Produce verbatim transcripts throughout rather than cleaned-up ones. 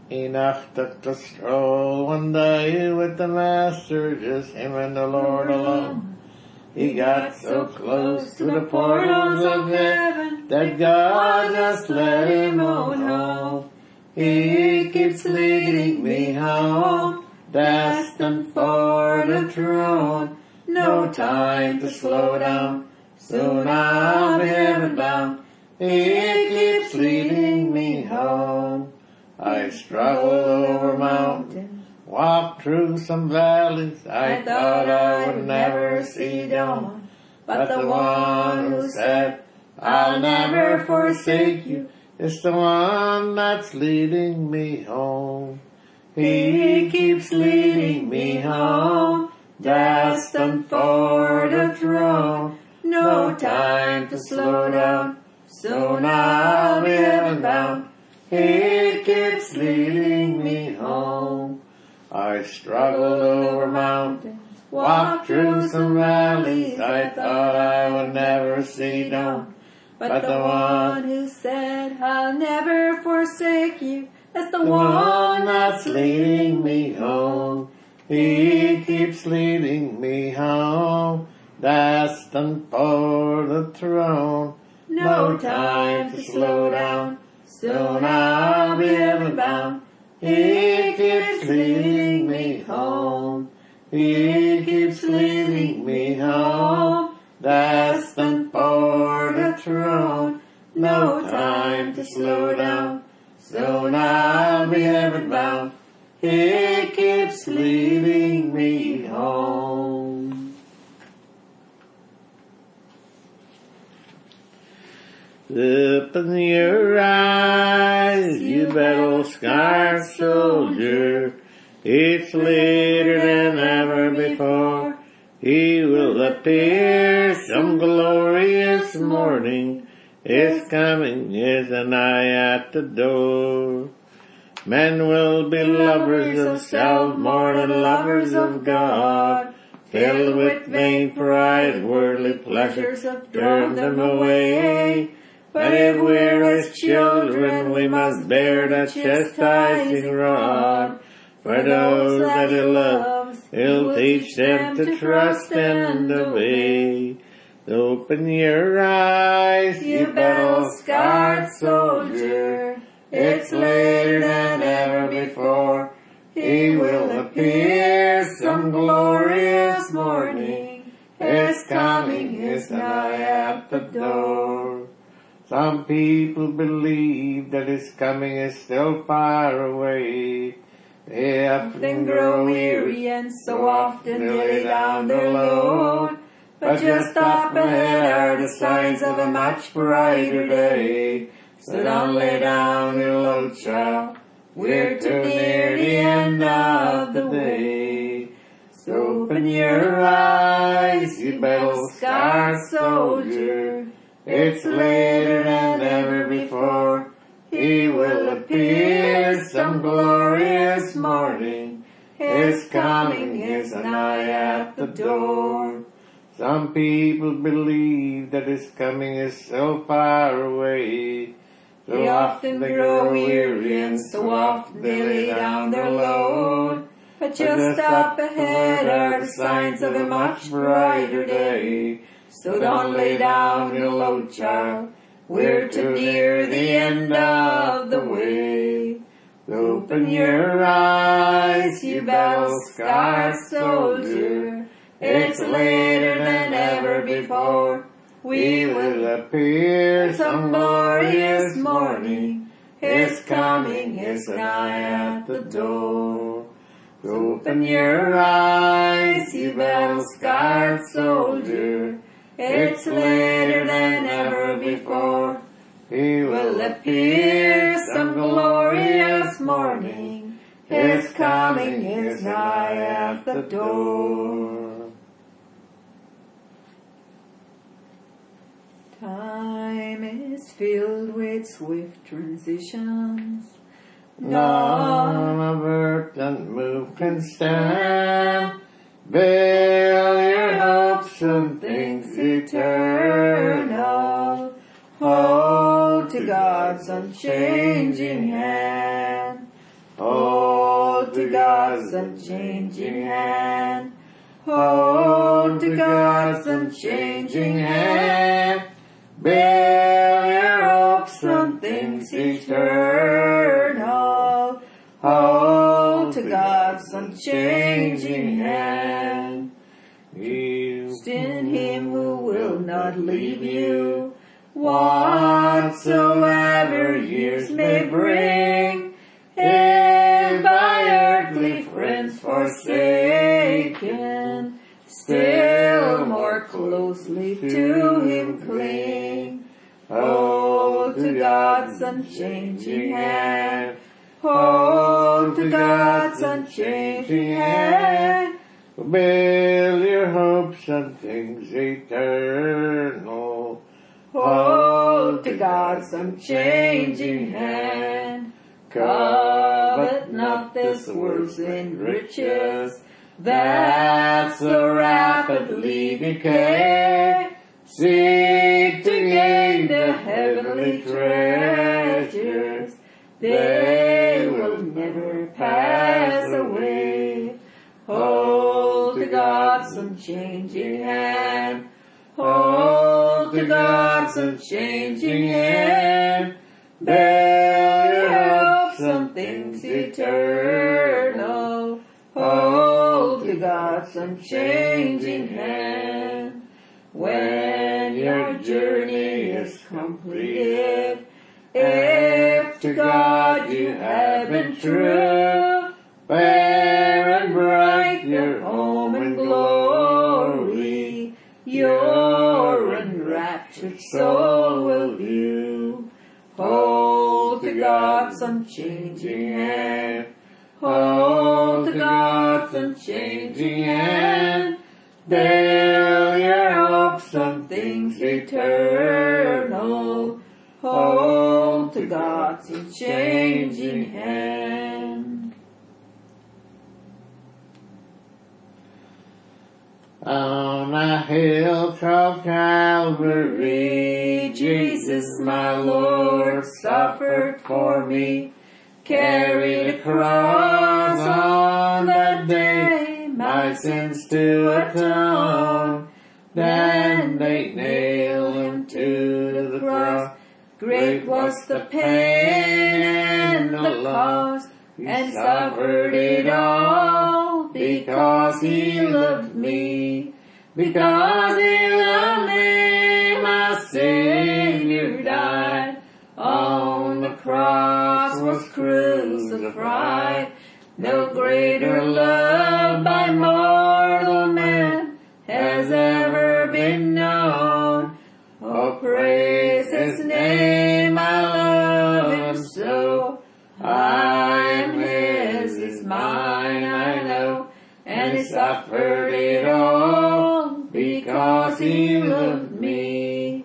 Enoch took a stroll one day with the master, just him and the Lord alone. He got so close to the portals of heaven that God just let him on home. He keeps leading me home, destined for the throne. No time to slow down, soon I'll be heaven bound. He keeps leading me home. I struggled over mountains, walked through some valleys. I thought I would never see dawn, but the one who said, I'll never forsake you, is the one that's leading me home. He keeps leading me home, destined for the throne. No time to slow down, soon I'll be heaven bound. He keeps leading me home. I struggled over mountains, walked through some valleys. I thought I would never see dawn, but the one who said, I'll never forsake you, is the one that's leading me home. He keeps leading me home, destined for the throne. No time to slow down, soon I'll be heaven bound. He keeps leading me home. He keeps leading me home, destined for the throne. No time to slow down, soon I'll be heaven bound. He keeps leading me home. Open your eyes, you battle-scarred soldier. It's later than ever before. He will appear some glorious morning. His coming is nigh at the door. Men will be lovers of self more than lovers of God, filled with vain pride, worldly pleasures have drawn them away. But if we're his children, we must bear the chastising rod. For those that he loves, he'll teach them to trust and obey. Open your eyes, you battle-scarred soldier. It's later than ever before. He will appear some glorious morning. His coming is nigh at the door. Some people believe that his coming is still far away. They often grow weary and so often lay down their load. But just up ahead are the signs of a much brighter day. So don't lay down your load, child. We're too near the end of the way. So open your eyes, you battle-scarred soldier. It's later than ever before. He will appear some glorious morning. His coming is nigh at the door. Some people believe that his coming is so far away. So They often grow weary and so often they lay down their load. But just up ahead are the signs of a much brighter day. So don't lay down your load, child. We're too near the end of the way. Open your eyes, you battle-scarred soldier. It's later than ever before. We will appear some glorious morning. His coming is nigh at the door. Open your eyes, you battle-scarred soldier. It's later than ever before. He Will appear some glorious morning. His coming is nigh at the door. Time is filled with swift transitions. None of earth and move can stand. Build your hopes on things eternal. Hold to God's unchanging hand. God's unchanging hand. Hold to God's unchanging hand. Build your hopes on things eternal. Hold to God's unchanging hand. Trust in Him who will not leave you, whatsoever years may bring. If by earthly friends forsaken, still more closely to Him cling. Hold to God's unchanging hand. Hold to God's unchanging hand. Build your hopes on things eternal. Hold to God's unchanging hand. Covet not this world's vain riches that so rapidly decay. Seek to gain the heavenly treasures. They will never pass away. Hold to God's unchanging hand. Hold to God's unchanging hand. Build your hopes on things eternal. Hold to God's unchanging hand. When your journey is completed, if to God you have been true, fair and bright your home and glory, your enraptured soul will view. Hold to God's unchanging hand. Hold to God's unchanging hand. Build your hopes on things eternal. Hold to God's unchanging hand. On a hill called Calvary, Jesus my Lord suffered for me, carried a cross on that day, my sins to atone. Then they nailed Him to the cross. Great was the pain and the loss, and suffered it all, because He loved me. Because He loved me, my Savior died. On the cross was crucified. No greater love by mortal man has ever been known. Oh, praise His name, I love Him so. I am His, He's mine, I know. And He suffered it all, because He loved me.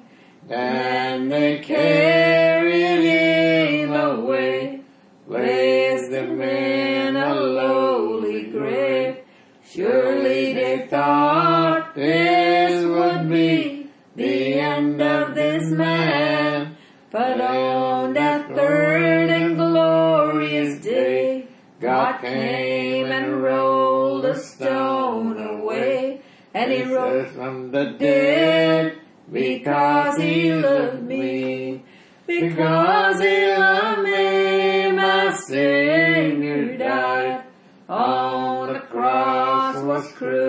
And they carried Him away, placed Him in a lowly grave. Surely they thought this would be the end of this man. But on that third and glorious day, God came and rolled the stone away. And He rose from the dead, because He loved me. Because He loved me, my Savior died. On the cross was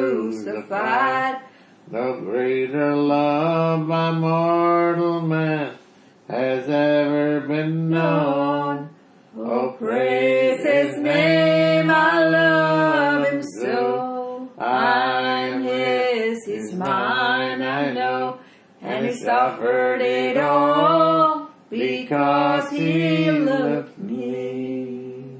crucified. no greater love by mortal man has ever been known. Oh, praise His name, I love Him so. I'm His, He's mine, I know. And He suffered it all, because He loved me.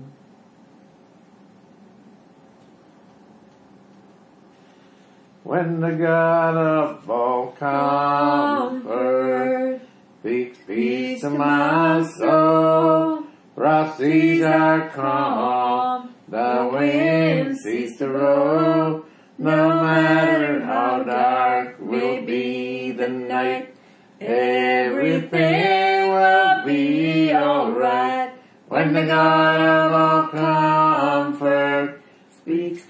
When the God of all comfort speaks peace to my soul, rough seas are calm, the wind ceases to roll. No matter how dark may be the night, everything will be alright. When the God of all comfort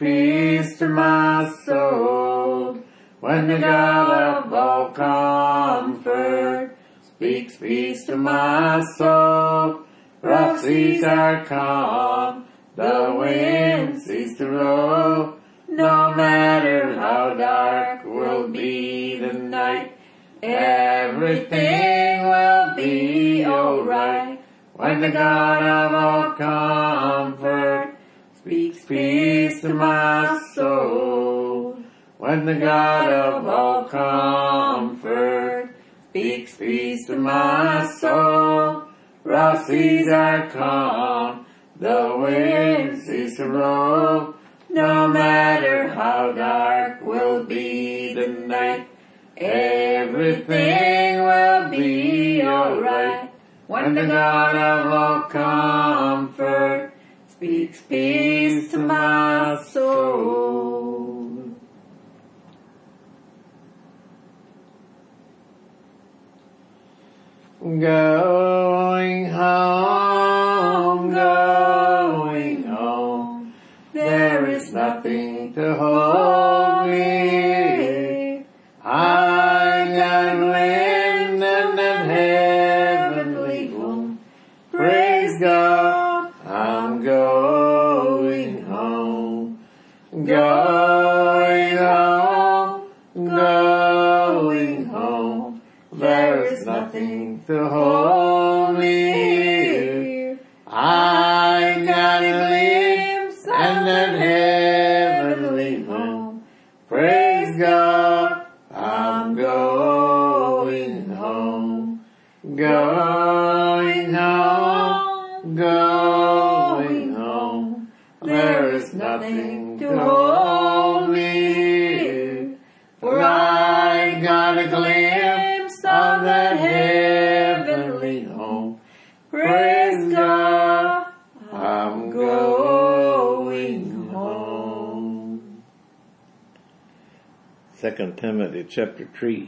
peace to my soul. When the God of all comfort speaks peace to my soul, rough seas are calm, the wind ceases to roll. No matter how dark will be the night, everything will be alright. When the God of all comfort speaks peace to my soul. When the God of all comfort speaks peace to my soul. Rough seas are calm, the wind ceases to roll. No matter how dark will be the night, everything will be alright. When the God of all comfort speaks peace to my soul. Going home, going home, there is nothing to hold me. I got wind and that heavenly home. Praise God, I'm going home. Going home, going home. There is nothing to hold me. I got a glimpse and that heavenly home. Praise God, I'm going home. Going home, going home. There is nothing to hold me. For I got a glimpse of that heavenly home. Praise God, I'm going home. Second Timothy chapter three.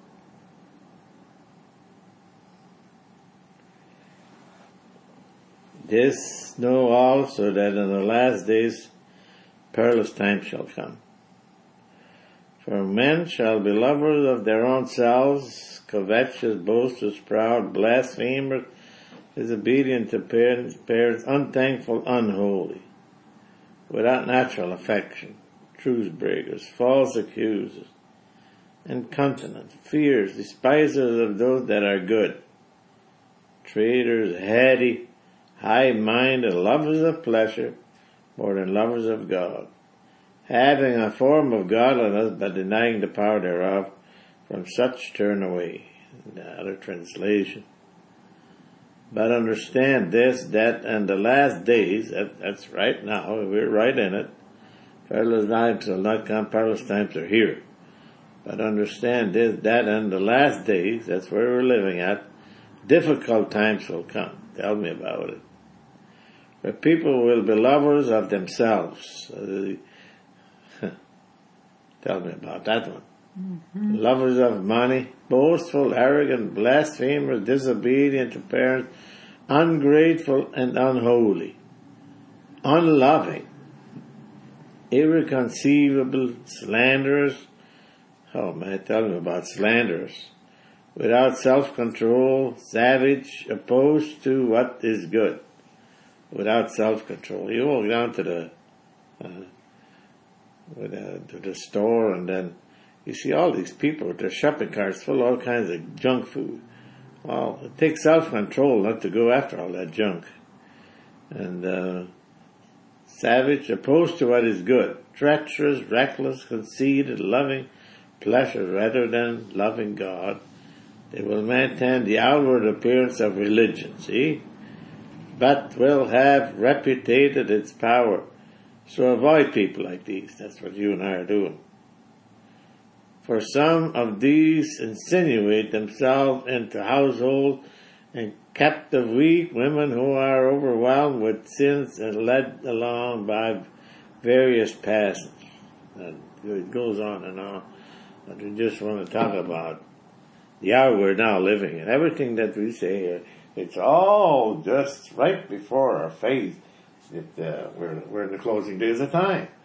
This know also that in the last days perilous times shall come. For men shall be lovers of their own selves, covetous, boasters, proud, blasphemers, disobedient to parents, parents, unthankful, unholy, without natural affection, truce breakers, false accusers, incontinent, fierce, despisers of those that are good, traitors, heady, high-minded, lovers of pleasure more than lovers of God, having a form of godliness but denying the power thereof. From such turn away. The other translation. But understand this, that in the last days, that, that's right now, we're right in it. Perilous times will not come, perilous times are here. But understand this, that in the last days, that's where we're living at, difficult times will come. Tell me about it. Where people will be lovers of themselves. Uh, tell me about that one. Mm-hmm. Lovers of money, boastful, arrogant, blasphemers, disobedient to parents, ungrateful and unholy, unloving, irreconcilable, slanderers. Oh man, tell me about slanderers. Without self-control, savage, opposed to what is good. Without self-control. You walk down to the uh, with, uh, to the store and then you see all these people with their shopping carts full of all kinds of junk food. Well, it takes self-control not to go after all that junk. And uh, savage, opposed to what is good. Treacherous, reckless, conceited, loving pleasure rather than loving God. They will maintain the outward appearance of religion, see? But will have repudiated its power. So avoid people like these. That's what you and I are doing. For some of these insinuate themselves into household and captive weak women who are overwhelmed with sins and led along by various passions. And it goes on and on. But we just want to talk about the hour we're now living in. Everything that we say here, it's all just right before our face. It, uh, we're, we're in the closing days of time.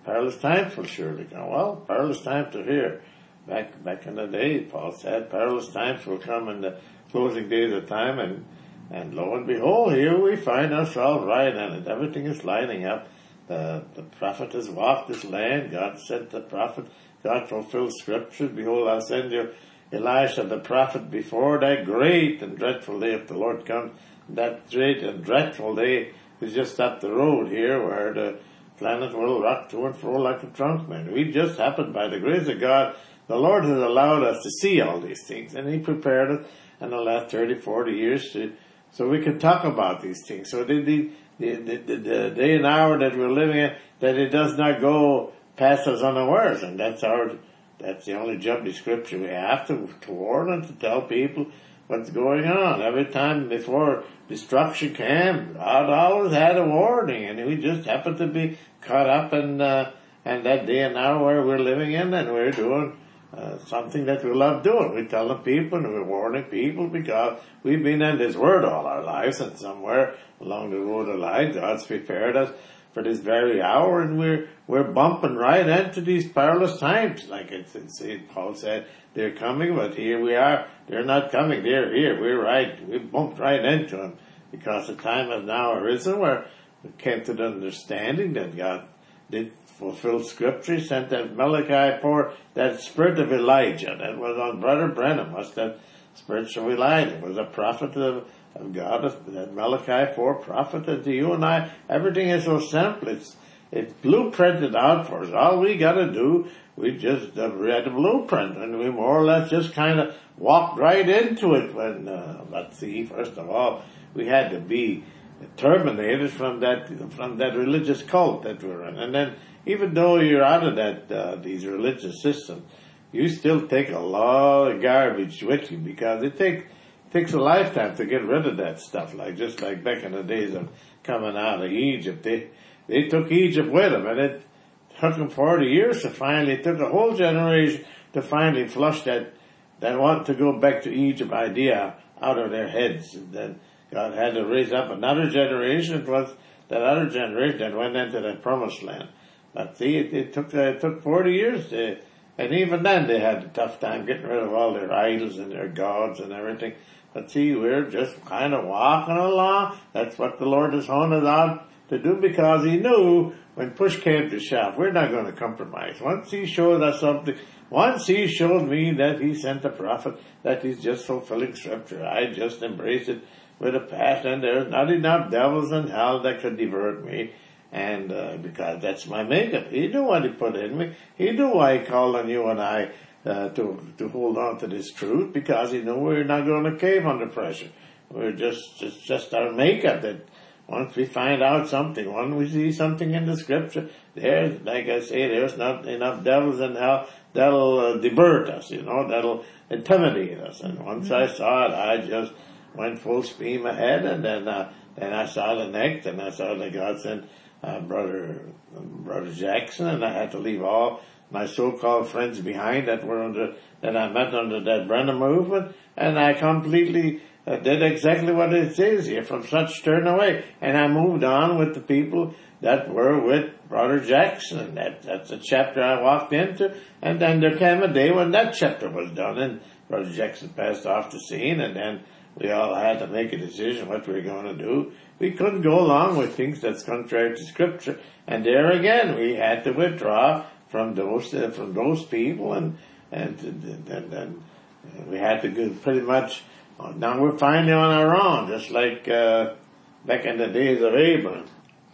perilous times will surely come. Well, perilous times are here. Back back in the day, Paul said, perilous times will come in the closing days of time, and, and lo and behold, here we find ourselves right in it. Everything is lining up. The, the prophet has walked this land. God sent the prophet. God fulfilled scriptures. Behold, I'll send you Elisha the prophet before that great and dreadful day if the Lord comes. That great and dreadful day is just up the road here where the planet will rock to and fro like a trunk man. We just happened, by the grace of God, the Lord has allowed us to see all these things, and He prepared us in the last thirty, forty years to, so we can talk about these things. So the, the, the, the, the day and hour that we're living in, that it does not go past us unawares, and that's our, that's the only job description we have, to, to warn and to tell people what's going on. Every time before destruction came, God always had a warning, and we just happened to be caught up in, uh, in that day and hour where we're living in, and we're doing uh, something that we love doing. We're telling people and we're warning people because we've been in His Word all our lives, and somewhere along the road of life, God's prepared us for this very hour, and we're we're bumping right into these perilous times. Like it's, it's Saint Paul said, they're coming, but here we are. They're not coming. They're here. We're right. We bumped right into them because the time has now arisen where we came to the understanding that God did fulfill Scripture. He sent that Malachi for that spirit of Elijah that was on Brother Brenham. Was that spirit of Elijah? It was a prophet of, of God. That Malachi four prophet to you and I. Everything is so simple. It's it's blueprinted out for us. All we got to do, we just uh, read the blueprint, and we more or less just kind of walked right into it. When uh, let's see, first of all, we had to be terminated from that from that religious cult that we're in, and then even though you're out of that uh, these religious systems, you still take a lot of garbage with you because it takes takes a lifetime to get rid of that stuff. Like just like back in the days of coming out of Egypt, they they took Egypt with them, and it took them forty years to finally. It took a whole generation to finally flush that that want to go back to Egypt idea out of their heads. And then God had to raise up another generation. It was that other generation that went into the promised land. But see, it, it took uh, it took forty years to, and even then they had a tough time getting rid of all their idols and their gods and everything. But see, we're just kind of walking along. That's what the Lord has honed us out to do, because He knew when push came to shove, we're not going to compromise. Once He showed us something, once He showed me that He sent a prophet, that He's just fulfilling Scripture, I just embraced it with a passion. There's not enough devils in hell that could divert me. And uh, because that's my makeup. He knew what He put in me. He knew why He called on you and I uh, to to hold on to this truth, because He knew we're not going to cave under pressure. We're just it's just our makeup that once we find out something, once we see something in the Scripture, there's, like I say, there's not enough devils in hell that'll uh, divert us, you know, that'll intimidate us. And once I saw it, I just went full steam ahead, and then uh, then I saw the next, and I saw that God sent Uh, brother, brother Jackson, and I had to leave all my so-called friends behind that were under, that I met under that Brenham movement, and I completely uh, did exactly what it says here, from such turn away, and I moved on with the people that were with Brother Jackson, and that, that's the chapter I walked into, and then there came a day when that chapter was done, and Brother Jackson passed off the scene, and then we all had to make a decision what we were going to do. We couldn't go along with things that's contrary to Scripture, and there again we had to withdraw from those uh, from those people, and and and, and we had to go pretty much. Now we're finally on our own, just like uh, back in the days of Abraham.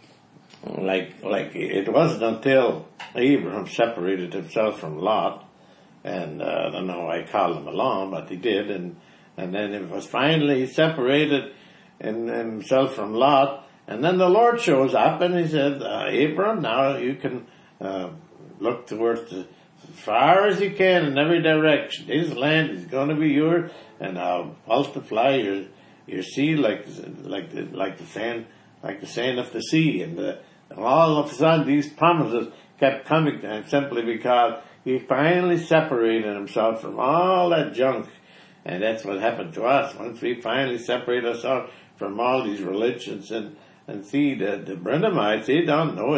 Like like it wasn't until Abraham separated himself from Lot, and uh, I don't know why I called him along, but he did, and and then it was finally separated in himself from Lot, and then the Lord shows up and He said, uh, Abram, now you can uh, look towards the, as far as you can in every direction. This land is going to be yours, and I'll multiply your your seed like like the like the sand like the sand of the sea. And, uh, and all of a sudden, these promises kept coming to him simply because he finally separated himself from all that junk. And that's what happened to us. Once we finally separate ourselves from all these religions, and, and see, the, the Brenhamites, they don't know it.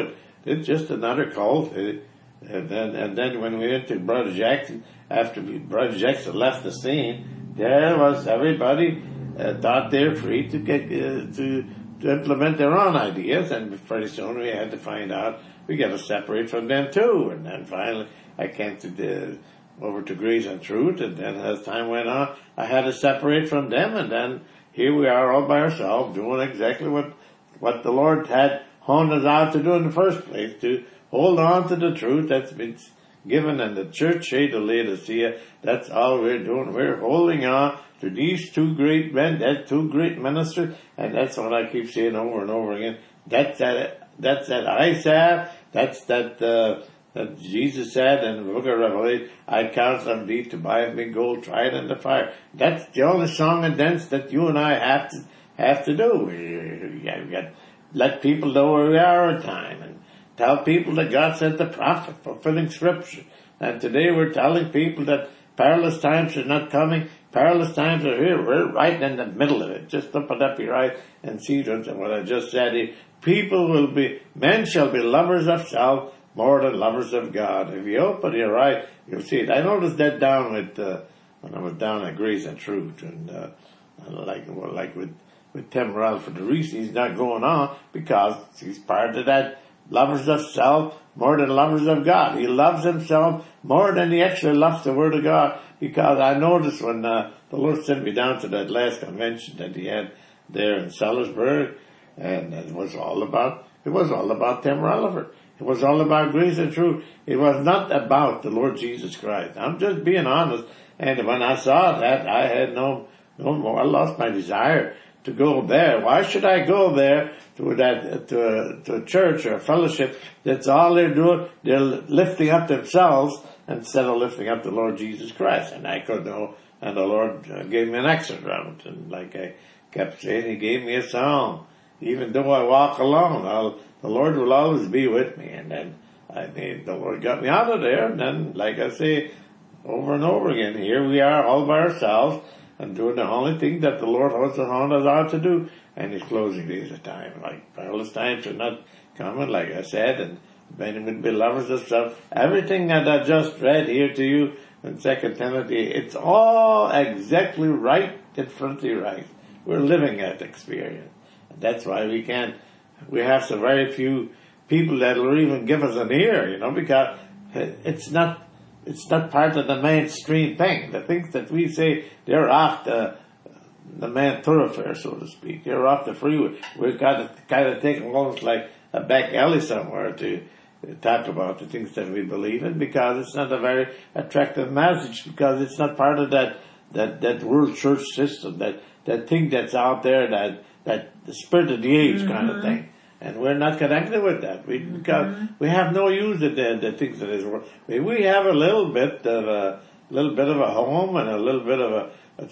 it's just another cult. It, and then, and then when we went to Brother Jackson, after we, Brother Jackson left the scene, there was everybody uh, thought they're free to get uh, to to implement their own ideas, and pretty soon we had to find out we got to separate from them too. And then finally, I came to the, over to Grace and Truth, and then as time went on, I had to separate from them, and then here we are all by ourselves doing exactly what what the Lord had honed us out to do in the first place, to hold on to the truth that's been given in the church age of Laodicea. That's all we're doing. We're holding on to these two great men, that two great ministers, and that's what I keep saying over and over again. That's that, that's that Isaiah, that's that, uh, that Jesus said in the book of Revelation, I counsel on thee to buy of me gold tried in the fire. That's the only song and dance that you and I have to, have to do. We, we got, we got, let people know where we are at time, and tell people that God sent the prophet, fulfilling scripture. And today we're telling people that perilous times are not coming. Perilous times are here. We're right in the middle of it. Just open up your eyes and see what I just said here. People will be, men shall be lovers of self more than lovers of God. If you open your eyes, you'll see it. I noticed that down with, uh, when I was down at Grace and Truth, and, uh, like, well, like with, with Tim Ralph, the reason he's not going on, because he's part of that lovers of self more than lovers of God. He loves himself more than he actually loves the Word of God, because I noticed when uh, the Lord sent me down to that last convention that he had there in Salisbury, and it was all about, it was all about Tim Rutherford. It was all about Grace and Truth. It was not about the Lord Jesus Christ. I'm just being honest, and when I saw that, I had no, no more, I lost my desire to go there. Why should I go there to that, to a, to a church or a fellowship that's all they're doing? They're lifting up themselves instead of lifting up the Lord Jesus Christ. And I could know, and the Lord gave me an exit route. And like I kept saying, He gave me a song. Even though I walk alone, I'll, the Lord will always be with me. And then I mean, the Lord got me out of there. And then, like I say, over and over again, here we are all by ourselves, and doing the only thing that the Lord wants us on us out to do, and His closing days of time. Like, perilous times are not coming, like I said, and many would be lovers of self. Everything that I just read here to you in Second Timothy, it's all exactly right in front of your eyes. We're living that experience. And that's why we can't, we have so very few people that will even give us an ear, you know, because it's not, It's not part of the mainstream thing. The things that we say, they're off the, the main thoroughfare, so to speak. They're off the freeway. We've got to kind of take almost like a back alley somewhere to talk about the things that we believe in, because it's not a very attractive message, because it's not part of that, that, that world church system, that, that thing that's out there, that, that the spirit of the age mm-hmm. kind of thing. And we're not connected with that. We, because mm-hmm. we have no use of the, the things of this world. I mean, we have a little bit of a, little bit of a home and a little bit of a,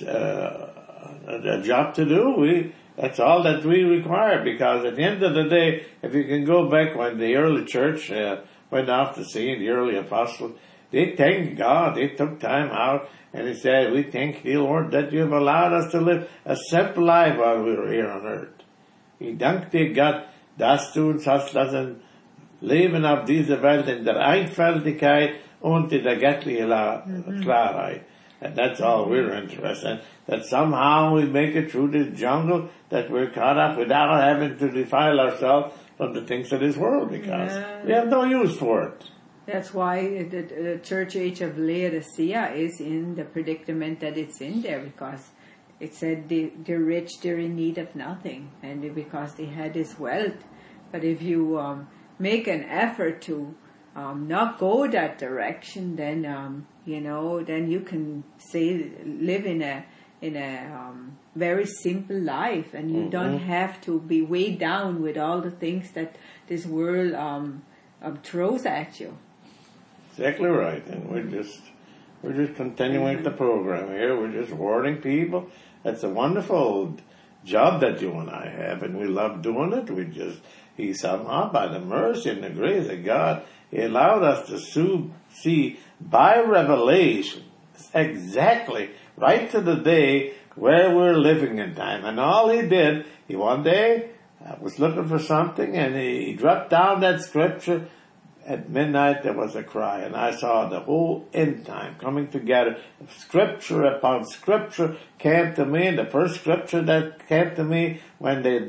a, a job to do. We, that's all that we require, because at the end of the day, if you can go back when the early church uh, went off the scene, the early apostles, they thanked God. They took time out and they said, we thank you, Lord, that you have allowed us to live a simple life while we were here on earth. Ich danke dir, Gott, dass du uns hast lassen leben auf dieser Welt in der Einfältigkeit und in der göttlichen mm-hmm. Klarheit. And that's all we're interested in. That somehow we make it through this jungle, that we're caught up without having to defile ourselves from the things of this world, because yeah. we have no use for it. That's why the, the church age of Laodicea is in the predicament that it's in there, because it said they, they're rich, they're in need of nothing, and because they had this wealth. But if you um, make an effort to um, not go that direction, then um, you know, then you can say live in a in a um, very simple life, and you mm-hmm. don't have to be weighed down with all the things that this world um, um, throws at you. Exactly right, and we're just we're just continuing mm-hmm. the program here. We're just warning people. That's a wonderful job that you and I have, and we love doing it. We just, He somehow, by the mercy and the grace of God, He allowed us to see by revelation exactly right to the day where we're living in time. And all He did, He one day I was looking for something, and he dropped down that scripture. At midnight there was a cry, and I saw the whole end time coming together. Scripture upon scripture came to me, and the first scripture that came to me when they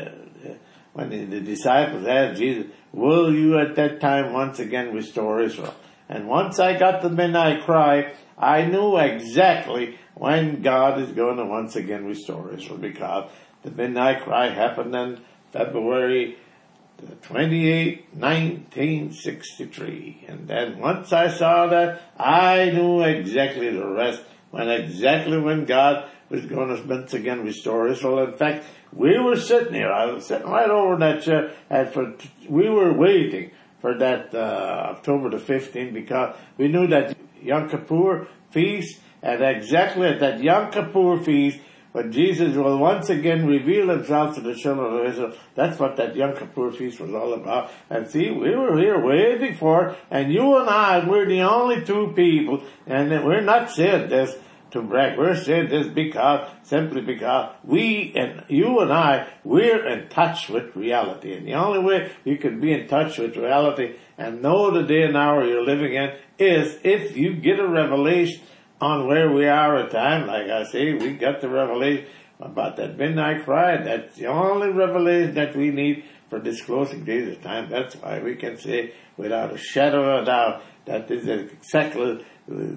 when the disciples asked Jesus, will you at that time once again restore Israel? And once I got the midnight cry, I knew exactly when God is going to once again restore Israel, because the midnight cry happened on February twenty-eighth, nineteen sixty-three. And then once I saw that, I knew exactly the rest, when exactly when God was going to once again restore Israel. In fact, we were sitting here, I was sitting right over that chair, and for, we were waiting for that uh, October the fifteenth, because we knew that Yom Kippur feast, and exactly at that Yom Kippur feast, when Jesus will once again reveal himself to the children of Israel. That's what that Yom Kippur feast was all about. And see, we were here waiting for it, and you and I, we're the only two people, and we're not saying this to brag. We're saying this because, simply because we and you and I, we're in touch with reality. And the only way you can be in touch with reality and know the day and hour you're living in is if you get a revelation on where we are at time. Like I say, we got the revelation about that midnight cry. That's the only revelation that we need for this closing days of time. That's why we can say without a shadow of a doubt that this is exactly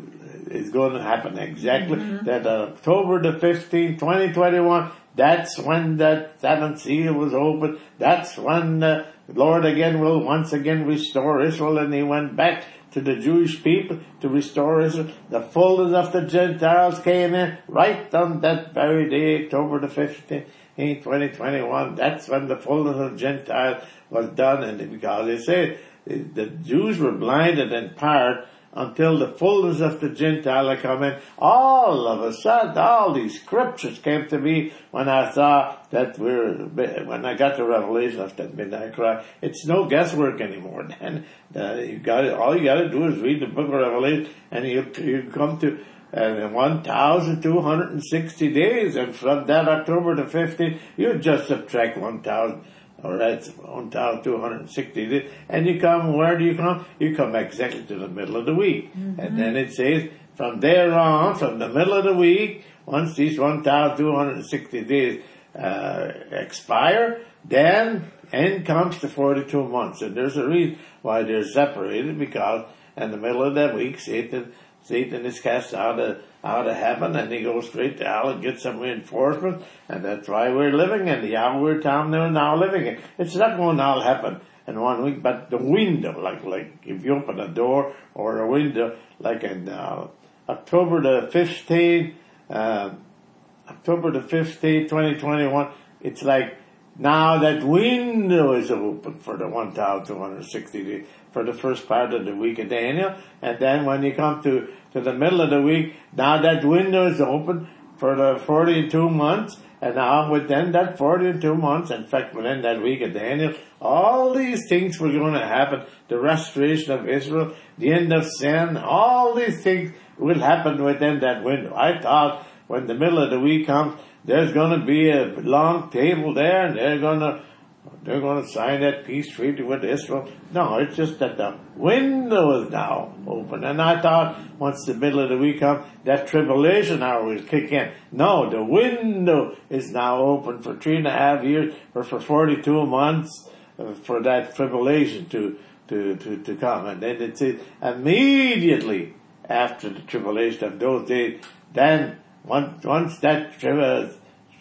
is going to happen exactly. Mm-hmm. That October the fifteenth, twenty twenty-one, that's when that seventh seal was opened. That's when the Lord again will once again restore Israel, and he went back to the Jewish people to restore Israel. The fullness of the Gentiles came in right on that very day, October the fifteenth, twenty twenty-one. That's when the fullness of the Gentiles was done. And because they say the Jews were blinded in part until the fullness of the Gentile had come in. All of a sudden, all these scriptures came to me when I saw that we're, when I got the revelation of that midnight cry. It's no guesswork anymore. Then uh, you got it. All you got to do is read the book of Revelation, and you you come to uh, one thousand two hundred sixty days, and from that October the fifteenth, you just subtract one thousand. Or that's one thousand two hundred sixty days. And you come, where do you come? You come exactly to the middle of the week. Mm-hmm. And then it says, from there on, from the middle of the week, once these one thousand two hundred sixty days uh, expire, then in comes the forty-two months. And there's a reason why they're separated, because in the middle of that week, Satan Satan is cast out of out of heaven, and he goes straight to hell and gets some reinforcement, and that's why we're living in the hour we're time they're now living in. It's not going to all happen in one week, but the window, like like if you open a door or a window, like in uh, October the fifteenth, uh, October the fifteenth, twenty twenty-one, it's like now that window is open for the one thousand two hundred sixty days, for the first part of the week of Daniel, and then when you come to, to the middle of the week, now that window is open for the forty-two months, and now within that forty-two months, in fact within that week of Daniel, all these things were going to happen. The restoration of Israel, the end of sin, all these things will happen within that window. I thought when the middle of the week comes, there's going to be a long table there, and they're going to they're going to sign that peace treaty with Israel. No, it's just that the window is now open. And I thought once the middle of the week comes, that tribulation hour will kick in. No, the window is now open for three and a half years, or for forty-two months, uh, for that tribulation to to to to come. And then it says immediately after the tribulation of those days, then once once that uh,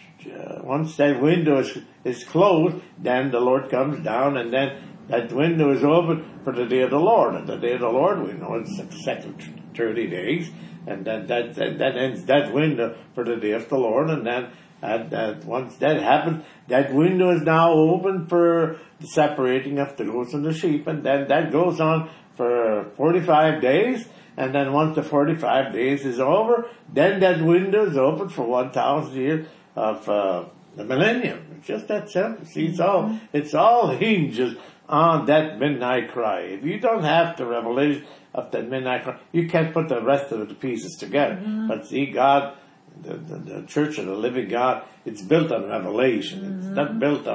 once that window is, is closed, then the Lord comes down, and then that window is open for the day of the Lord. And the day of the Lord, we know it's the second thirty days, and that that that, that ends that window for the day of the Lord. And then at, that once that happens, that window is now open for the separating of the goats and the sheep, and then that goes on for forty-five days. And then once the forty-five days is over, then that window is open for one thousand years of uh, the millennium. It's just that simple. See, it's all, it's all hinges on that midnight cry. If you don't have the revelation of that midnight cry, you can't put the rest of the pieces together. Mm-hmm. But see, God, the, the, the Church of the Living God, it's built on revelation. Mm-hmm. It's not built on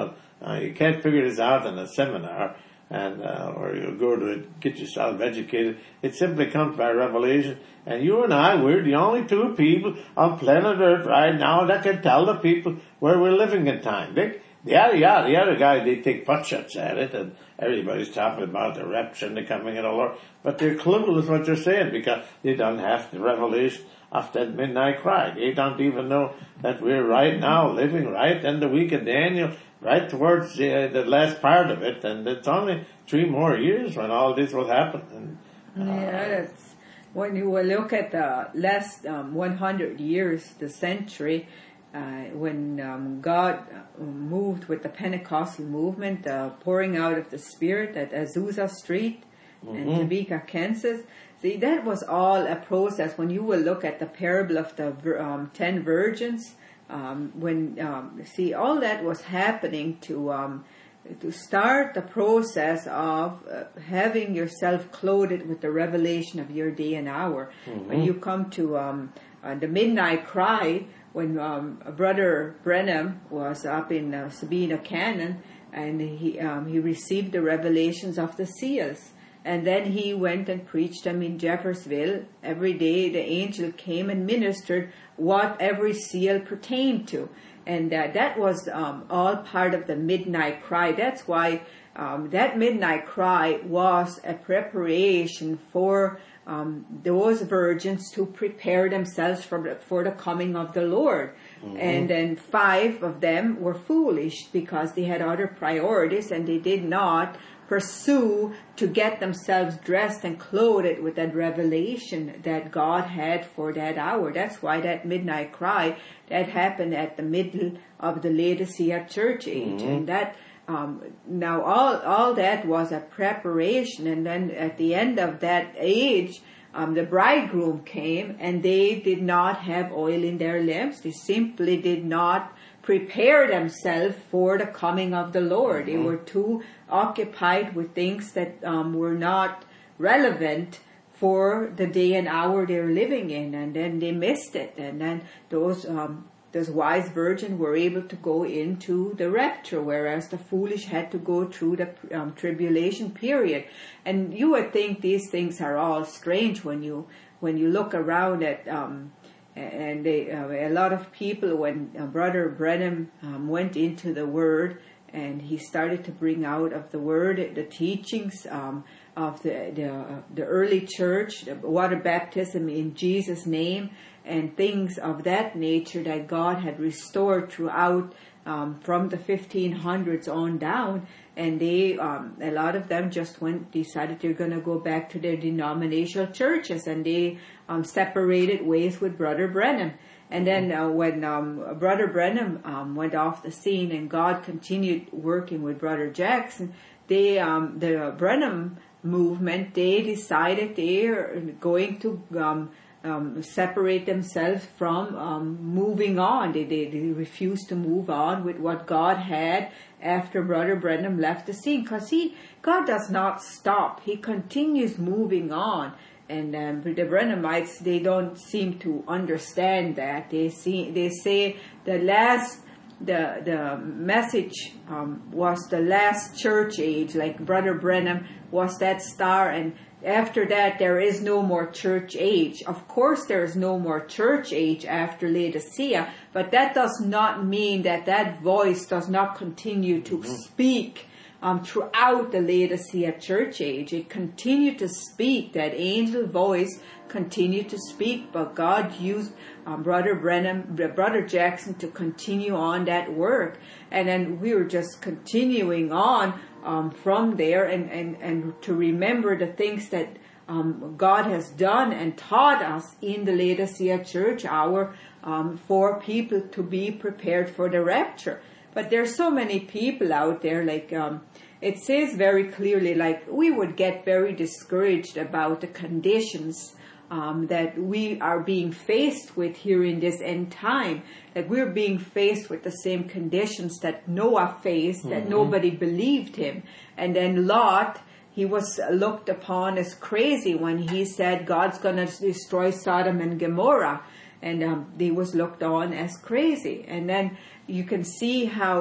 Uh, you can't figure this out in a seminar, and uh, or you go to it, get yourself educated. It simply comes by revelation. And you and I, we're the only two people on planet Earth right now that can tell the people where we're living in time. They, yeah, yeah, the other guys, they take pot shots at it, and everybody's talking about the rapture and the coming of the Lord. But they're clueless what they're saying because they don't have the revelation of that midnight cry. They don't even know that we're right now living right in the week of Daniel, right towards the, the last part of it, and it's only three more years when all this will happen. And, uh, yeah, that's, when you will look at the last um, one hundred years, the century, uh, when um, God moved with the Pentecostal movement, uh, pouring out of the Spirit at Azusa Street mm-hmm. in Topeka, Kansas. See, that was all a process. When you will look at the parable of the um, ten virgins, um, when um, see all that was happening to um, to start the process of uh, having yourself clothed with the revelation of your day and hour. Mm-hmm. When you come to um, uh, the midnight cry, when um, Brother Brenham was up in uh, Sabina Canyon, and he um, he received the revelations of the seals. And then he went and preached them in Jeffersonville. Every day the angel came and ministered what every seal pertained to. And uh, that was um, all part of the midnight cry. That's why um, that midnight cry was a preparation for um, those virgins to prepare themselves for the, for the coming of the Lord. Mm-hmm. And then five of them were foolish because they had other priorities and they did not pursue to get themselves dressed and clothed with that revelation that God had for that hour. That's why that midnight cry, that happened at the middle of the Laodicea church age. Mm-hmm. And that, um, now all, all that was a preparation. And then at the end of that age, um, the bridegroom came and they did not have oil in their lamps. They simply did not prepare themselves for the coming of the Lord. Mm-hmm. They were too occupied with things that um, were not relevant for the day and hour they were living in, and then they missed it. And then those um, those wise virgins were able to go into the rapture, whereas the foolish had to go through the um, tribulation period. And you would think these things are all strange when you when you look around at. Um, And they, uh, a lot of people, when uh, Brother Brenham um, went into the Word and he started to bring out of the Word the teachings um, of the the, uh, the early church, the water baptism in Jesus' name, and things of that nature that God had restored throughout um, from the fifteen hundreds on down. And they, um, a lot of them just went, decided they're going to go back to their denominational churches, and they um, separated ways with Brother Brenham. And then uh, when um, Brother Brenham um, went off the scene and God continued working with Brother Jackson, they, um, the Brenham movement, they decided they're going to um, um, separate themselves from um, moving on. They, they, they refused to move on with what God had after Brother Brenham left the scene, because he, God does not stop. He continues moving on. And um, the Brenhamites, they don't seem to understand that. They see, they say the last, the the message um, was the last church age, like Brother Brenham was that star, and after that there is no more church age. Of course there is no more church age after Laodicea, but that does not mean that that voice does not continue to mm-hmm. speak Um, throughout the Laodicea church age. It continued to speak. That angel voice continued to speak, but God used um, Brother Brenham, Brother Jackson to continue on that work. And then we were just continuing on um, from there, and, and, and to remember the things that um, God has done and taught us in the Laodicea church hour um, for people to be prepared for the rapture. But there's so many people out there, like, um, it says very clearly, like, we would get very discouraged about the conditions um, that we are being faced with here in this end time. That we're being faced with the same conditions that Noah faced, that mm-hmm. nobody believed him. And then Lot, he was looked upon as crazy when he said God's going to destroy Sodom and Gomorrah. And um, he was looked on as crazy. And then you can see how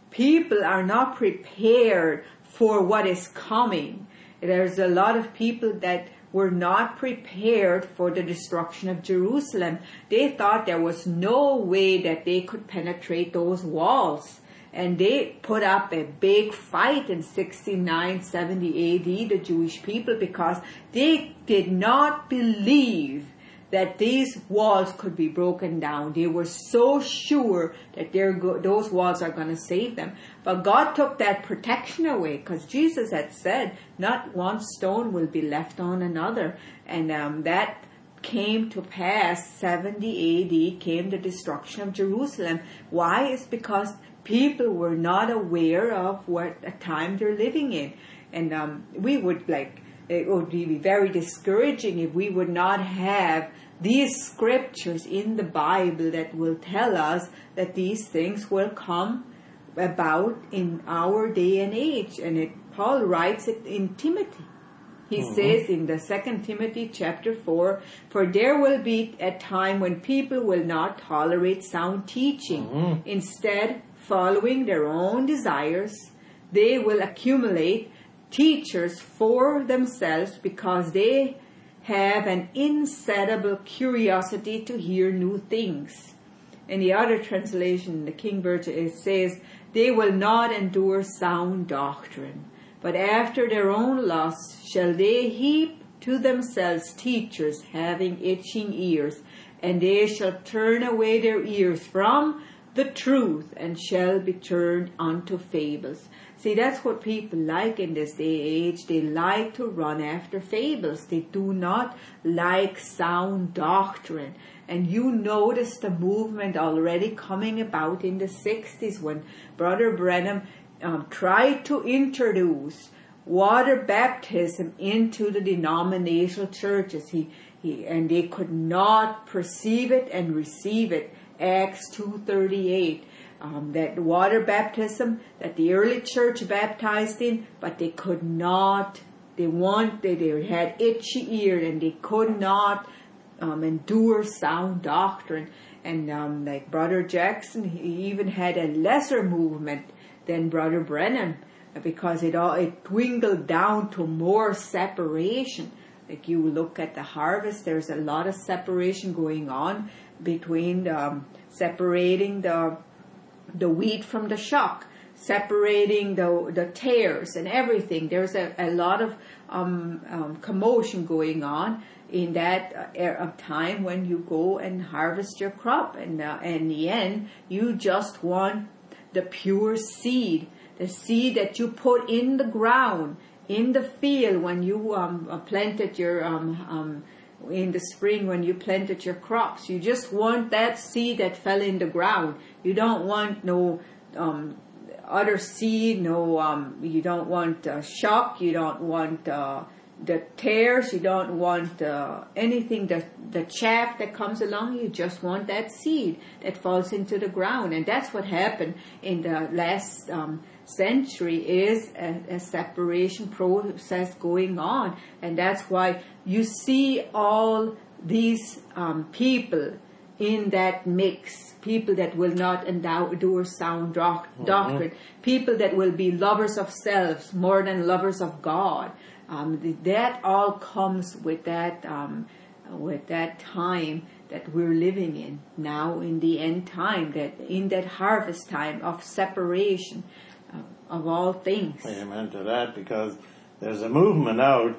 people are not prepared for what is coming. There's a lot of people that were not prepared for the destruction of Jerusalem. They thought there was no way that they could penetrate those walls. And they put up a big fight in sixty-nine, seventy A D, the Jewish people, because they did not believe that these walls could be broken down. They were so sure that they're go- those walls are going to save them. But God took that protection away, because Jesus had said, not one stone will be left on another. And um, that came to pass, seventy A D, came the destruction of Jerusalem. Why? It's because people were not aware of what a time they're living in. And um, we would like, it would be very discouraging if we would not have these scriptures in the Bible that will tell us that these things will come about in our day and age. And it, Paul writes it in Timothy. He mm-hmm. says in the Second Timothy chapter four, for there will be a time when people will not tolerate sound teaching. Mm-hmm. Instead, following their own desires, they will accumulate teachers for themselves because they have an insatiable curiosity to hear new things. In the other translation, the King Version, it says, they will not endure sound doctrine, but after their own lusts shall they heap to themselves teachers having itching ears, and they shall turn away their ears from the truth and shall be turned unto fables. See, that's what people like in this day and age. They like to run after fables. They do not like sound doctrine. And you notice the movement already coming about in the sixties when Brother Branham um, tried to introduce water baptism into the denominational churches. He, he, and they could not perceive it and receive it. Acts two thirty-eight. Um, that water baptism that the early church baptized in, but they could not, they want, they, they had itchy ears and they could not um, endure sound doctrine. And um, like Brother Jackson, he even had a lesser movement than Brother Branham because it all, it dwindled down to more separation. Like you look at the harvest, there's a lot of separation going on between um, separating the the wheat from the shock, separating the the tares and everything. There's a, a lot of um, um, commotion going on in that uh, time when you go and harvest your crop. And uh, in the end, you just want the pure seed, the seed that you put in the ground, in the field when you um, planted your um, um, in the spring when you planted your crops. You just want that seed that fell in the ground. You don't want no um, other seed, no, um, you don't want uh, shock, you don't want uh, the tares, you don't want uh, anything, the, the chaff that comes along. You just want that seed that falls into the ground. And that's what happened in the last um, century, is a, a separation process going on. And that's why you see all these um, people in that mix, people that will not endure sound doc- mm-hmm. doctrine, people that will be lovers of selves more than lovers of God. Um, that all comes with that um, with that time that we're living in now, in the end time, that in that harvest time of separation uh, of all things. Amen to that, because there's a movement out.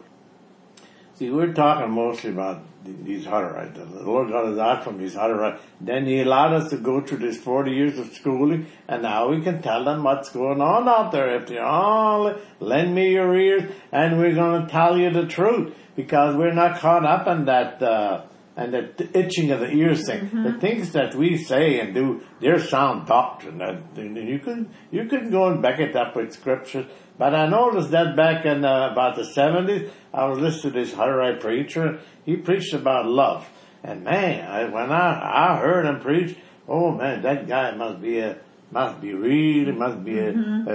See, we're talking mostly about these Hutterites. The Lord got us out from these Hutterites. Then He allowed us to go through this forty years of schooling, and now we can tell them what's going on out there. If they all lend me your ears, and we're going to tell you the truth, because we're not caught up in that uh, and the itching of the ears thing. Mm-hmm. The things that we say and do, they're sound doctrine. That you can you can go and back it up with scriptures. But I noticed that back in uh, about the seventies, I was listening to this Hutterite preacher. He preached about love. And man, I, when I, I heard him preach, oh man, that guy must be a, must be really, must be a, mm-hmm.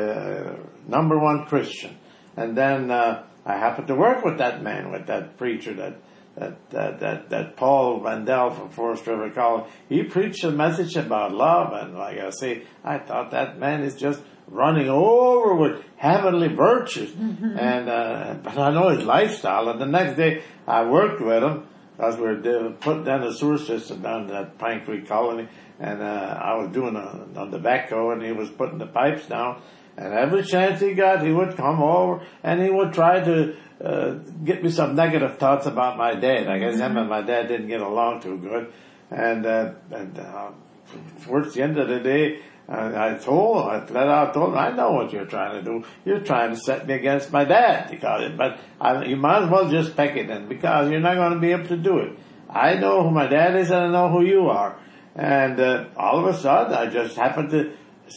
a number one Christian. And then, uh, I happened to work with that man, with that preacher, that, that, that, that, that Paul Vandell from Forest River College. He preached a message about love. And like I say, I thought that man is just running over with heavenly virtues. Mm-hmm. And, uh, but I know his lifestyle. And the next day I worked with him as we were putting down the sewer system down at Pine Creek Colony. And, uh, I was doing a, on the backhoe and he was putting the pipes down. And every chance he got, he would come over and he would try to, uh, get me some negative thoughts about my dad. I guess him and my dad didn't get along too good. And, uh, and, uh, towards the end of the day, I, I told him, I flat out told him, I know what you're trying to do. You're trying to set me against my dad, because it, but I, you might as well just pick it in, because you're not going to be able to do it. I know who my dad is and I know who you are. And, uh, all of a sudden I just happened to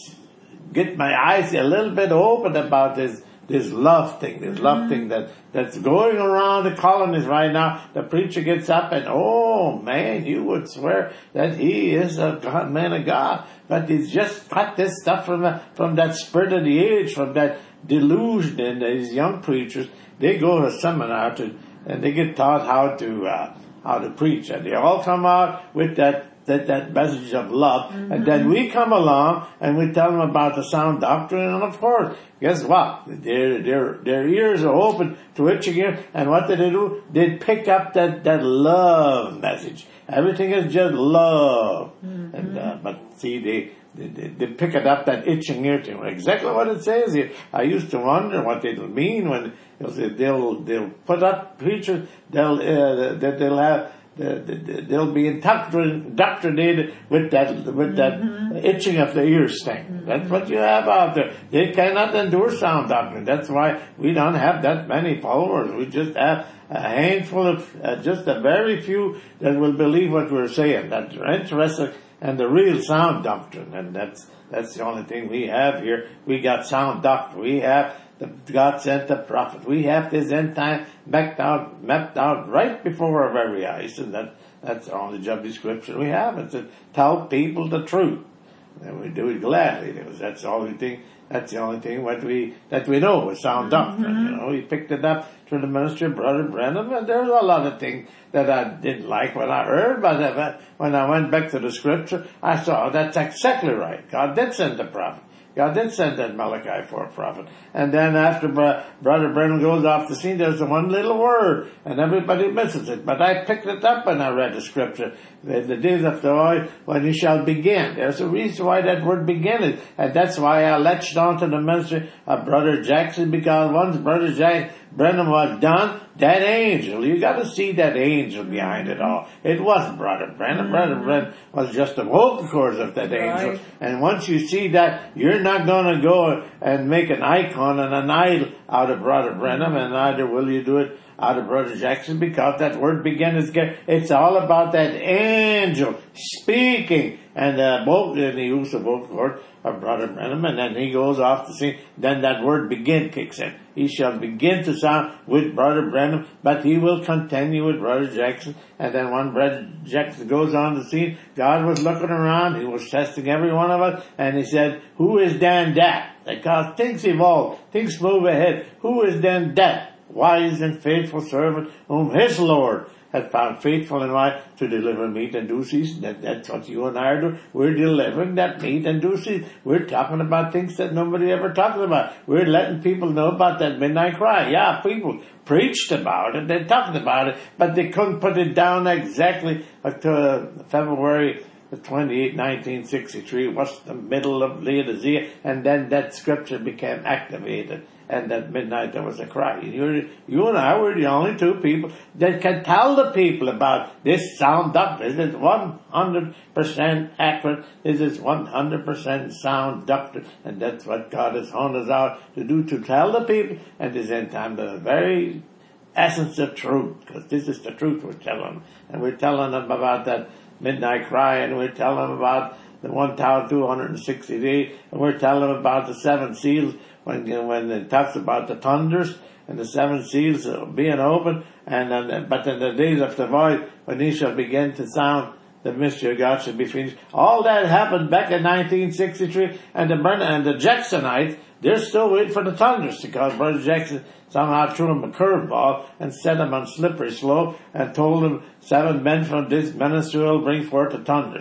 get my eyes a little bit open about this, this love thing, this love mm-hmm. thing that, that's going around the colonies right now. The preacher gets up and, oh man, you would swear that he is a God, man of God. But he's just got this stuff from the, from that spirit of the age, from that delusion. And these young preachers, they go to a seminar to, and they get taught how to, uh, how to preach. And they all come out with that, that, that message of love. Mm-hmm. And then we come along and we tell them about the sound doctrine. And of course, guess what? Their, their, their ears are open to itching ears. And what did they do? They pick up that, that love message. Everything is just love. Mm-hmm. And, uh, but see, they, they, they, they pick it up, that itching ear thing. Exactly what it says here. I used to wonder what it'll mean when they'll say they'll, they'll put up preachers, they'll, uh, that they'll have, The, the, they'll be indoctrinated with that with that mm-hmm. itching of the ears thing. Mm-hmm. That's what you have out there. They cannot endure sound doctrine. That's why we don't have that many followers. We just have a handful of, uh, just a very few that will believe what we're saying, that are interested in the real sound doctrine. And that's that's the only thing we have here. We got sound doctrine. We have the God sent the prophet. We have this end time mapped out, mapped out right before our very eyes, and that that's the only job description we have. It's to tell people the truth, and we do it gladly. Because that's the only thing. That's the only thing what we that we know is sound doctrine. Mm-hmm. You know, we picked it up through the ministry of Brother Brenham, and there's a lot of things that I didn't like when I heard, but when I went back to the scripture, I saw that's exactly right. God did send the prophet. God did send that Malachi for a prophet. And then after Br- Brother Brenham goes off the scene, there's one little word, and everybody misses it. But I picked it up when I read the scripture. The, the days of the Lord, when he shall begin. There's a reason why that word begin is. And that's why I latched on to the ministry of Brother Jackson, because once Brother Jack Brenham was done, that angel, you got to see that angel behind it all. It wasn't Brother Brenham. Mm-hmm. Brother Brenham was just the vocal cords of that angel. Right. And once you see that, you're not going to go and make an icon and an idol out of Brother Brenham, and neither will you do it out of Brother Jackson, because that word begin is, it's all about that angel speaking, and uh, both in the use of vocal cord of Brother Brenham, and then he goes off the scene, then that word begin kicks in. He shall begin to sound with Brother Brenham, but he will continue with Brother Jackson. And then when Brother Jackson goes on the scene, God was looking around, he was testing every one of us, and he said, who is then that? Because things evolve, things move ahead. Who is then that wise and faithful servant whom his Lord has found faithful and wise to deliver meat in due season? That, that's what you and I are doing. We're delivering that meat in due season. We're talking about things that nobody ever talks about. We're letting people know about that midnight cry. Yeah, people preached about it, they talked about it, but they couldn't put it down exactly until February the twenty-eighth, nineteen sixty-three, was the middle of Laodicea, and then that scripture became activated. And at midnight there was a cry. You, you and I were the only two people that can tell the people about this sound doctrine. Is it one hundred percent accurate? Is it one hundred percent sound doctrine? And that's what God has honed us out to do, to tell the people at this end time the very essence of truth. Because this is the truth we're telling them. And we're telling them about that midnight cry, and we're telling them about the one thousand two hundred sixty days, and we're telling them about the seven seals, when you know, when it talks about the thunders and the seven seals being open, and then, but in the days of the void, when he shall begin to sound, the mystery of God shall be finished. All that happened back in nineteen sixty-three, and the and the Jacksonites, they're still waiting for the thunders, because Brother Jackson somehow threw him a curveball and set him on slippery slope and told him seven men from this ministry will bring forth the thunders.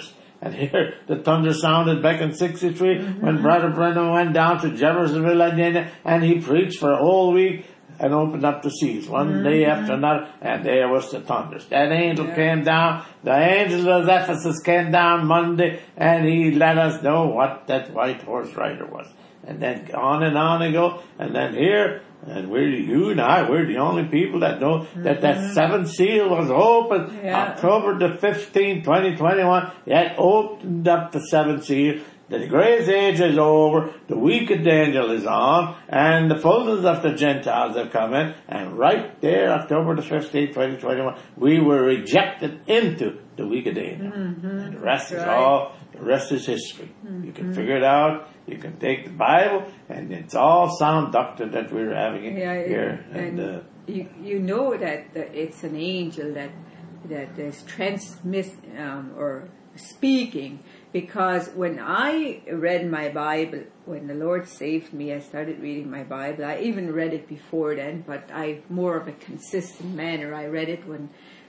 And here the thunder sounded back in sixty-three mm-hmm. when Brother Brenham went down to Jeffersonville, Indiana, and he preached for a whole week and opened up the seas one mm-hmm. day after another, and there was the thunders. That angel yeah. came down, the angel of Ephesus came down Monday, and he let us know what that white horse rider was. And then on and on and go, and then here, and we're, you and I, we're the only people that know mm-hmm. that that seventh seal was opened yeah. October the fifteenth, twenty twenty-one. It opened up the seventh seal. The grace age is over, the wicked angel is on, and the fullness of the Gentiles have come in, and right there, October the fifteenth, twenty twenty-one, we were rejected into the wicked angel. Mm-hmm. And the rest That's is right. all, the rest is history. Mm-hmm. You can figure it out, you can take the Bible, and it's all sound doctrine that we're having yeah, here. And, and uh, you, you know that, that it's an angel that, that is transmit, um, or speaking. Because when I read my Bible, when the Lord saved me, I started reading my Bible. I even read it before then, but I more of a consistent manner. I read it when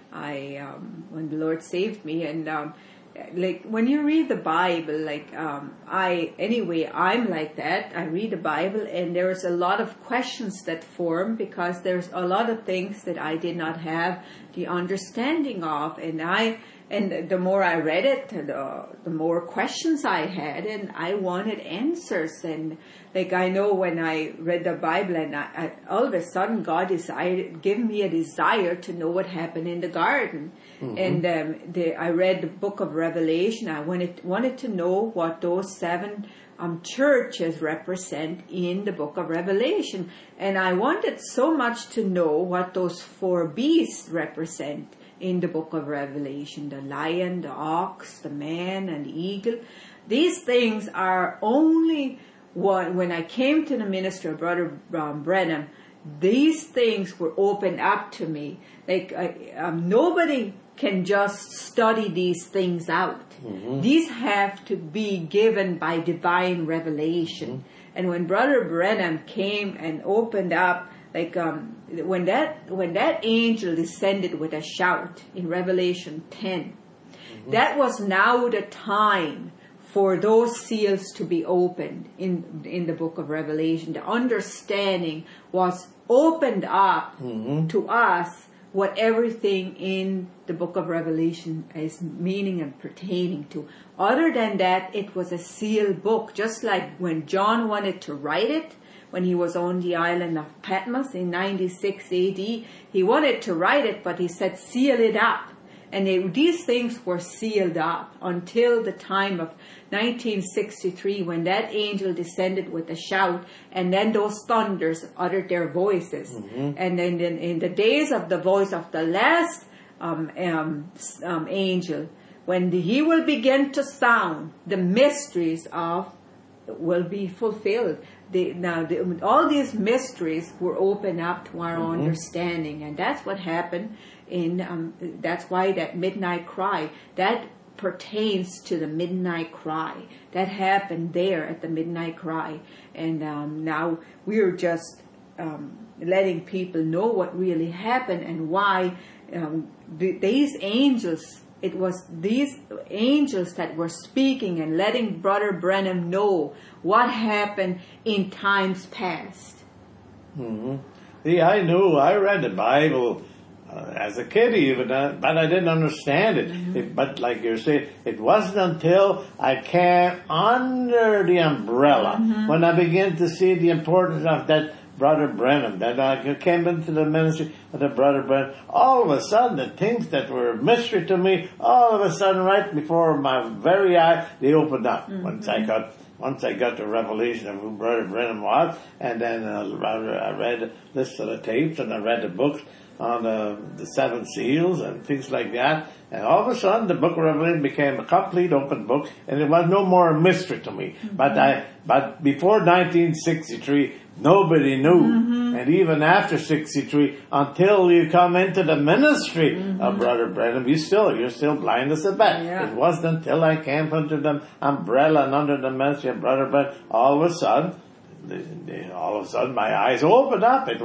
I um, when the Lord saved me, and um, like when you read the Bible, like um, I anyway, I'm like that. I read the Bible, and there's a lot of questions that form because there's a lot of things that I did not have the understanding of, and I. And the more I read it, the, the more questions I had, and I wanted answers. And like I know when I read the Bible, and I, I, all of a sudden God decided, give me a desire to know what happened in the garden. Mm-hmm. And um, the, I read the book of Revelation. I wanted wanted to know what those seven um, churches represent in the book of Revelation, and I wanted so much to know what those four beasts represent in the book of Revelation, the lion, the ox, the man, and the eagle. These things are only one, when I came to the ministry of Brother um, Brenham, these things were opened up to me. Like I, um, nobody can just study these things out. Mm-hmm. These have to be given by divine revelation. Mm-hmm. And when Brother Brenham came and opened up, like um, when that when that angel descended with a shout in Revelation ten, mm-hmm. that was now the time for those seals to be opened in in the book of Revelation. The understanding was opened up mm-hmm. to us what everything in the book of Revelation is meaning and pertaining to. Other than that, it was a sealed book, just like when John wanted to write it. When he was on the island of Patmos in ninety-six A D, he wanted to write it, but he said, seal it up. And they, these things were sealed up until the time of nineteen sixty-three, when that angel descended with a shout, and then those thunders uttered their voices. Mm-hmm. And then in, in the days of the voice of the last um, um, um, angel, when the, he will begin to sound, the mysteries of will be fulfilled. The, now, the, all these mysteries were opened up to our mm-hmm. understanding, and that's what happened. In um, that's why that midnight cry that pertains to the midnight cry that happened there at the midnight cry, and um, now we're just um, letting people know what really happened and why um, th- these angels. It was these angels that were speaking and letting Brother Brenham know what happened in times past. Mm-hmm. See, I knew, I read the Bible uh, as a kid even, uh, but I didn't understand it. Mm-hmm. it. But like you're saying, it wasn't until I came under the umbrella mm-hmm. when I began to see the importance of that Brother Brenham, that I came into the ministry of the Brother Brenham. All of a sudden, the things that were a mystery to me, all of a sudden, right before my very eye, they opened up. Mm-hmm. Once I got, once I got the revelation of who Brother Brenham was, and then uh, I read the list of the tapes, and I read the books on uh, the seven seals and things like that. And all of a sudden, the book of Revelation became a complete open book, and it was no more a mystery to me. Mm-hmm. But I, but before nineteen sixty-three, nobody knew. Mm-hmm. And even after sixty-three, until you come into the ministry mm-hmm. of Brother Brenham, you still, you're still blind as a bat. Yeah. It wasn't until I came under the umbrella and under the ministry of Brother Brenham, all of a sudden, the, the, all of a sudden my eyes opened up. It was,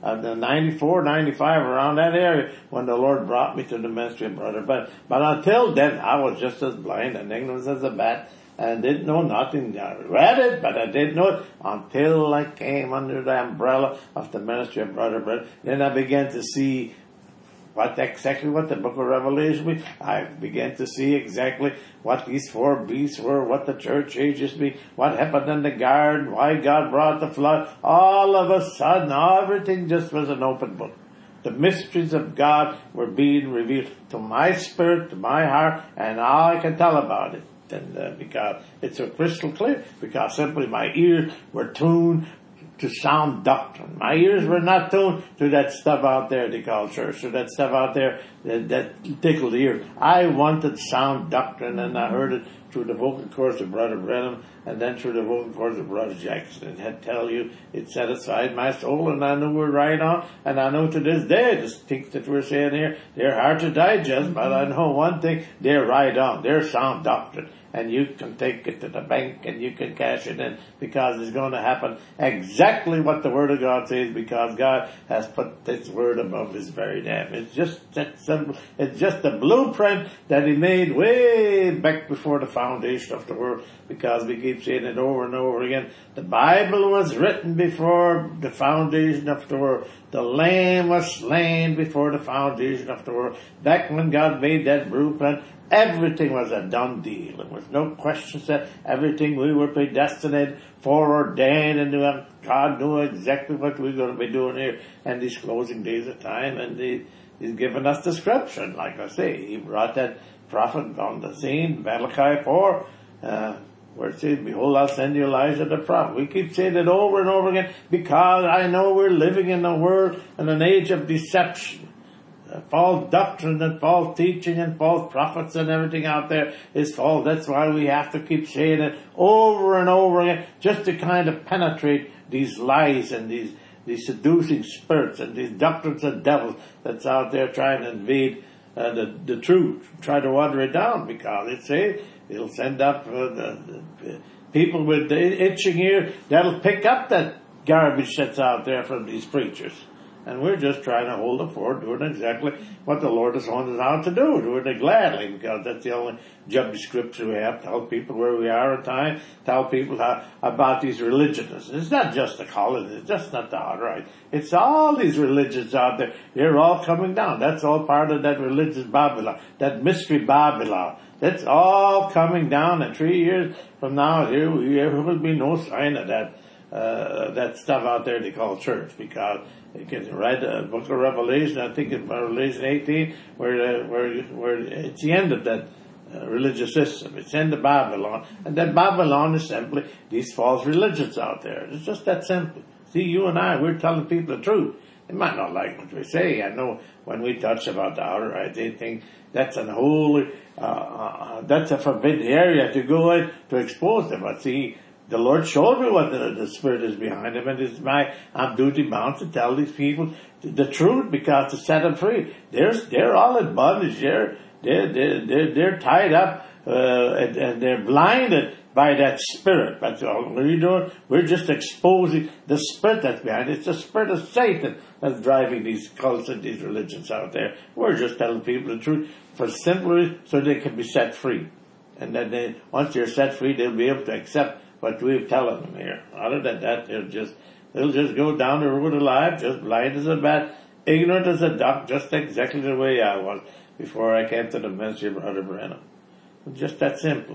uh, the ninety-four, ninety-five, around that area, when the Lord brought me to the ministry of brother. But, but until then, I was just as blind and ignorant as a bat, and didn't know nothing. I read it, but I didn't know it until I came under the umbrella of the ministry of brother. But then I began to see what exactly what the book of Revelation was. I began to see exactly what these four beasts were, what the church ages be, what happened in the garden, why God brought the flood. All of a sudden, everything just was an open book. The mysteries of God were being revealed to my spirit, to my heart, and all I can tell about it. And uh, because it's so crystal clear, because simply my ears were tuned to sound doctrine. My ears were not tuned to that stuff out there they call church, to that stuff out there that, that tickled the ear. I wanted sound doctrine, and I heard it through the vocal cords of Brother Brenham, and then through the vocal cords of Brother Jackson. And I tell you, it satisfied my soul, and I knew we're right on, and I know to this day, the things that we're saying here, they're hard to digest, but I know one thing, they're right on. They're sound doctrine. And you can take it to the bank and you can cash it in, because it's going to happen exactly what the Word of God says, because God has put this Word above His very name. It's just that simple. It's just the blueprint that He made way back before the foundation of the world, because we keep saying it over and over again. The Bible was written before the foundation of the world. The Lamb was slain before the foundation of the world. Back when God made that blueprint, everything was a done deal. There was no questions that everything we were predestinated, foreordained, and God knew exactly what we were going to be doing here in these closing days of time. And he, He's given us description. Like I say, He brought that prophet on the scene, Malachi four, uh, where it says, behold, I'll send you Elijah the prophet. We keep saying it over and over again, because I know we're living in a world, in an age of deception. Uh, false doctrine and false teaching and false prophets and everything out there is false. That's why we have to keep saying it over and over again, just to kind of penetrate these lies and these, these seducing spirits and these doctrines of devils that's out there trying to invade uh, the, the truth, try to water it down, because it says it'll send up uh, the, the people with the itching ear that'll pick up that garbage that's out there from these preachers. And we're just trying to hold the fort, doing exactly what the Lord has wanted us out to do, doing it gladly, because that's the only job description we have. Tell people where we are in time, tell people how, about these religions. It's not just the college, it's just not the outright. It's all these religions out there. They're all coming down. That's all part of that religious Babylon, that mystery Babylon. That's all coming down, and three years from now, there will be no sign of that, uh, that stuff out there they call church, because you can read the book of Revelation, I think it's Revelation eighteen, where, uh, where, where it's the end of that uh, religious system. It's the end of Babylon. And that Babylon is simply these false religions out there. It's just that simple. See, you and I, we're telling people the truth. They might not like what we say. I know when we touch about the outer right, they think that's an holy, uh, uh, that's a forbidden area to go in to expose them. But see, the Lord showed me what the, the Spirit is behind them, and it's my, I'm duty bound to tell these people the, the truth, because to set them free. They're, they're all in bondage. They're, they're, they're, they're, they're tied up, uh, and, and they're blinded by that spirit. That's all we're doing. We're just exposing the spirit that's behind it. It's the spirit of Satan that's driving these cults and these religions out there. We're just telling people the truth for simply so they can be set free. And then they, once they're set free, they'll be able to accept what we're telling them here. Other than that, they'll just, they'll just go down the road of life, just blind as a bat, ignorant as a duck, just exactly the way I was before I came to the ministry of Brother Brenham. Just that simple.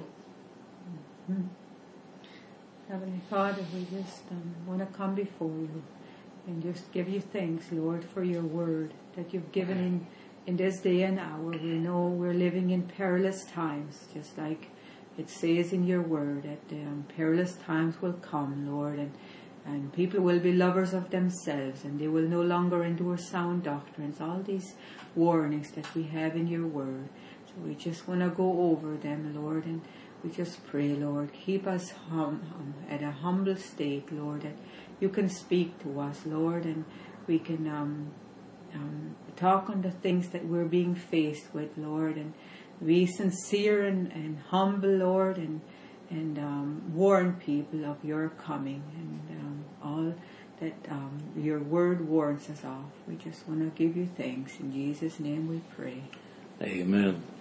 Mm-hmm. Heavenly Father, we just um, want to come before you and just give you thanks, Lord, for your word that you've given in, in this day and hour. We know we're living in perilous times, just like it says in your word that um, perilous times will come, Lord, and, and people will be lovers of themselves, and they will no longer endure sound doctrines, all these warnings that we have in your word. So we just want to go over them, Lord, and we just pray, Lord, keep us hum, hum, at a humble state, Lord, that you can speak to us, Lord, and we can um, um, talk on the things that we're being faced with, Lord, and be sincere and, and humble, Lord, and and um, warn people of your coming, and um, all that um, your word warns us off. We just want to give you thanks. In Jesus' name we pray. Amen.